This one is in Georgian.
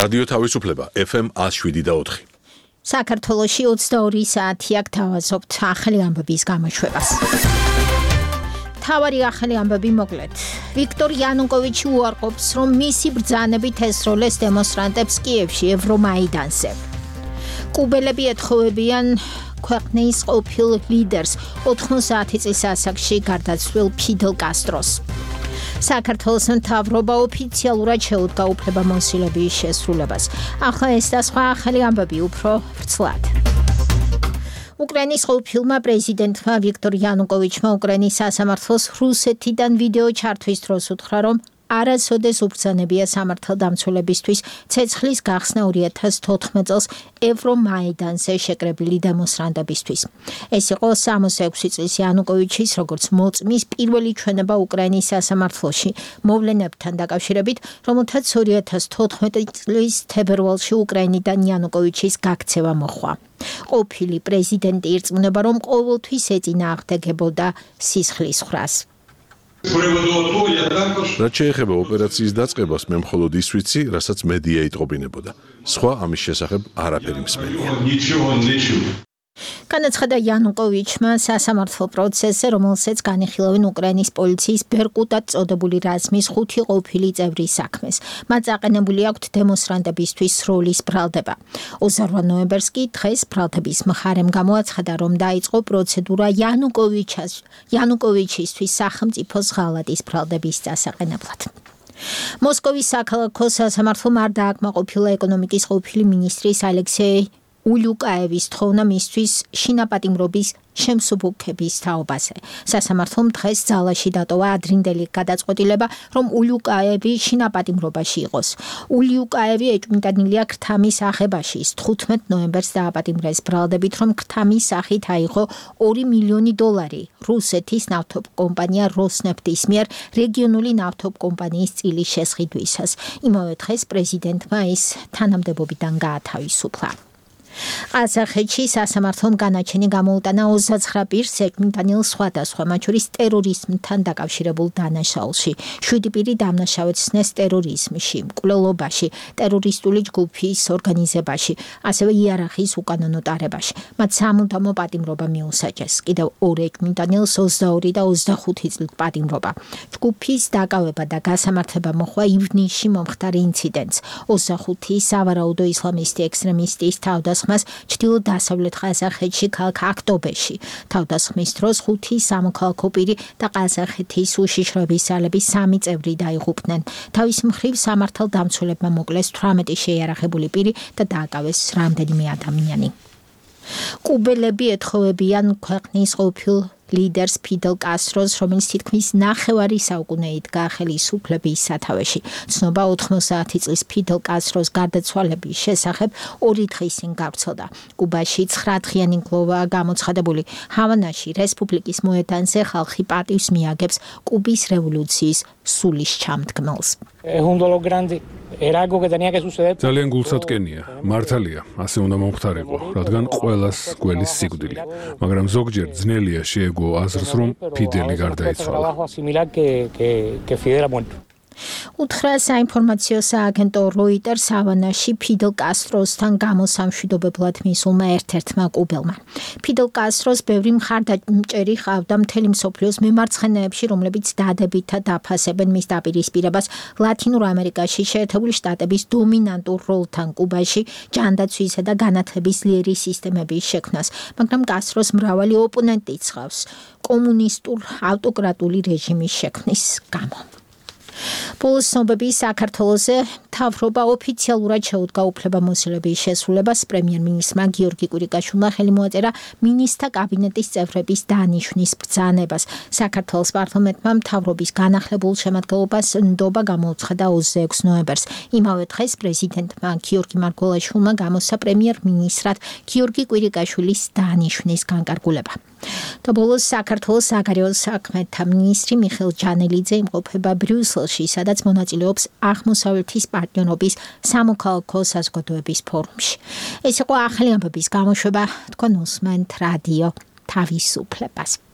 რადიო თავისუფლება FM 107.4. საქართველოში 22 საათია გთავაზობთ ახალი ამბების გამოშვებას. თავარი ახალი ამბები მოკლედ. ვიქტორ იანუკოვიჩი უარყოფს, რომ მისი ბრძანებით ესროლეს დემონსტრანტებს კიევში ევრომაიდანზე. კუბელები ეთხოვებიან ქვეყნის ყოფილ ლიდერს 90 წლის ასაკში გარდაცვლილ ფიდელ კასტროს. საქართველოს მთავრობა ოფიციალურად შეუდგა უფლებამოსილების შესრულებას. ახლა ეს და სხვა ახალი ამბები უფრო ვრცლად. უკრაინის ყოფილმა პრეზიდენტმა ვიქტორ იანუკოვიჩმა უკრაინის სასამართლოს რუსეთიდან ვიდეო ჩართვის დროს უთხრა, რომ არასოდეს უბრძანებია სამართალდამცველებისთვის ცეცხლის გახსნა 2014 წელს ევრომაიდანზე შეკრებილი დემონსტრანტებისთვის. ეს იყო 66 წლის იანუკოვიჩის, როგორც მოწმის პირველი ჩვენება უკრაინის სასამართლოში მოვლენებთან დაკავშირებით, რომელთაც 2014 წლის თებერვალში უკრაინიდან იანუკოვიჩის გაქცევა მოჰყვა. ყოფილი პრეზიდენტი ირწმუნება, რომ ყოველთვის ეწინააღმდეგებოდა სისხლის ხრას. რაც შეეხება ოპერაციის დაწყებას, მე მხოლოდ ის ვიცი, რასაც მედია იტყობინებოდა. სხვა ამის შესახებ არაფერი მსმენია. განაცხადა იანუკოვიჩმა სასამართლო პროცესზე, რომელსაც განიხილავენ უკრაინის პოლიციის ბერკუტად წოდებული რაზმის 5 ყოფილი წევრის საქმეს. მათ აყენებული აქვთ დემონსტრანტებისთვის სროლის ბრალდება. 28 ნოემბერს კი დღეს ბრალდების მხარემ გამოაცხადა, რომ დაიწყო პროცედურა იანუკოვიჩისთვის სახელმწიფოს ღალატის ბრალდების დასაყენებლად. მოსკოვის საქალაქო სასამართლომ არ დააკმაყოფილა ეკონომიკის ყოფილი მინისტრის ალექსეი ულიუკაევის თხოვნა მისთვის შინაპატიმრობის შემსუბუქების თაობაზე. სასამართლომ დღეს ძალაში დატოვა ადრინდელი გადაწყვეტილება, რომ ულიუკაევი შინაპატიმრობაში იყოს. ულიუკაევი ეჭვმიტანილია ქრთამის აღებაში. 15 ნოემბერს დააპატიმრეს ბრალდებით, რომ ქრთამის სახით აიღო $2 მილიონი რუსეთის ნავთობკომპანია როსნეფტის მიერ რეგიონული ნავთობკომპანიის წილის შესყიდვისას. იმავე დღეს პრეზიდენტმა ის თანამდებობიდან გაათავისუფლა. ყაზახეთში სასამართლომ განაჩენი გამოუტანა 29 პირს ეჭვმიტანილ სხვადასხვა, მათ შორის ტერორიზმთან დაკავშირებულ დანაშაულში. 7 პირი დამნაშავեցნეს ტერორიზმში, მკვლელობაში, ტერორისტული ჯგუფის ორგანიზებაში, ასევე იარაღის უკანონო ტარებაში. მათ სამუდამო პატიმრობა მიუსაჯეს. კიდევ 2 ეჭვმიტანილს 22 და 25 წლით პატიმრობა. ჯგუფის დაკავება და გასამართლება მოხდა ივნისში მომხდარ ინციდენტს. 25 სავარაუდო ისლამისტი ექსტრემისტის თავდასხმას ჩრდილო-დასავლეთ ყაზახეთში ქალაქ აქტობეში. თავდასხმის დროს 5 სამოქალაქო პირი და ყაზახეთის უშიშროების ძალების 3 წევრი დაიღუპნენ. თავის მხრივ სამართალდამცველებმა მოკლეს 18 შეიარაღებული პირი და დააკავეს რამდენიმე ადამიანი. კუბელები ეთხოვებიან ქვეყნის ყოფილ ლიდერს ფიდელ კასტროს, რომელიც თითქმის ნახევარი საუკუნე იდგა ხელისუფლების სათავეში. ცნობა 90 წლის ფიდელ კასტროს გარდაცვალების შესახებ 2 დღის წინ გავრცელდა. კუბაში 9 დღიანი გლოვა გამოცხადებული. ჰავანაში რესპუბლიკის მოედანზე ხალხი პატივს მიაგებს კუბის რევოლუციის სულის ჩამდგმელს. ძალიან გულსატკენია, მართალია, ასე უნდა მომხდარიყო, რადგან ყველას გველის სიკვდილი. მაგრამ ზოგჯერ ძნელია შეეგო აზრს, რომ ფიდელი გარდაიცვალა. უთხრა საინფორმაციო სააგენტო როიტერს ჰავანაში ფიდელ კასტროსთან გამოსამშვიდობებლად მისულმა ერთ-ერთმა კუბელმა. ფიდელ კასტროს ბევრი მხარდამჭერი ჰყავდა მთელი მსოფლიოს მემარცხენეებში, რომლებიც დადებითად აფასებენ მის დაპირისპირებას ლათინურ ამერიკაში შეერთებული შტატების დომინანტურ როლთან კუბაში ჯანდაცვისა და განათლების ძლიერი სისტემების შექმნას, მაგრამ კასტროს მრავალი ოპონენტი ცხავს კომუნისტურ ავტოკრატული რეჟიმის შექმნის გამო. ბოლოს ცნობები საქართველოზე მთავრობა ოფიციალურად შეუდგა უფლებამოსილების შესრულებას. პრემიერ-მინისტრმა გიორგი კვირიკაშვილმა ხელი მოაწერა მინისტრთა კაბინეტის წევრების დანიშვნის ბრძანებას. საქართველოს პარლამენტმა მთავრობის განახლებულ შემადგენლობას ნდობა გამოუცხადა 26 ნოემბერს. იმავე დღეს პრეზიდენტმა გიორგი მარგველაშვილმა გამოსცა პრემიერ-მინისტრად გიორგი კვირიკაშვილის დანიშვნის განკარგულება. და ბოლოს საქართველოს საგარეო საქმეთა მინისტრი მიხეილ ჯანელიძე იმყოფება ბრიუსელში, სადაც მონაწილეობს აღმოსავლეთის პარტნიორობის სამოქალაქო საზოგადოების ფორუმში. ეს იყო ახალი ამბების გამოშვება, თქვენ უსმენთ რადიო თავისუფლებას.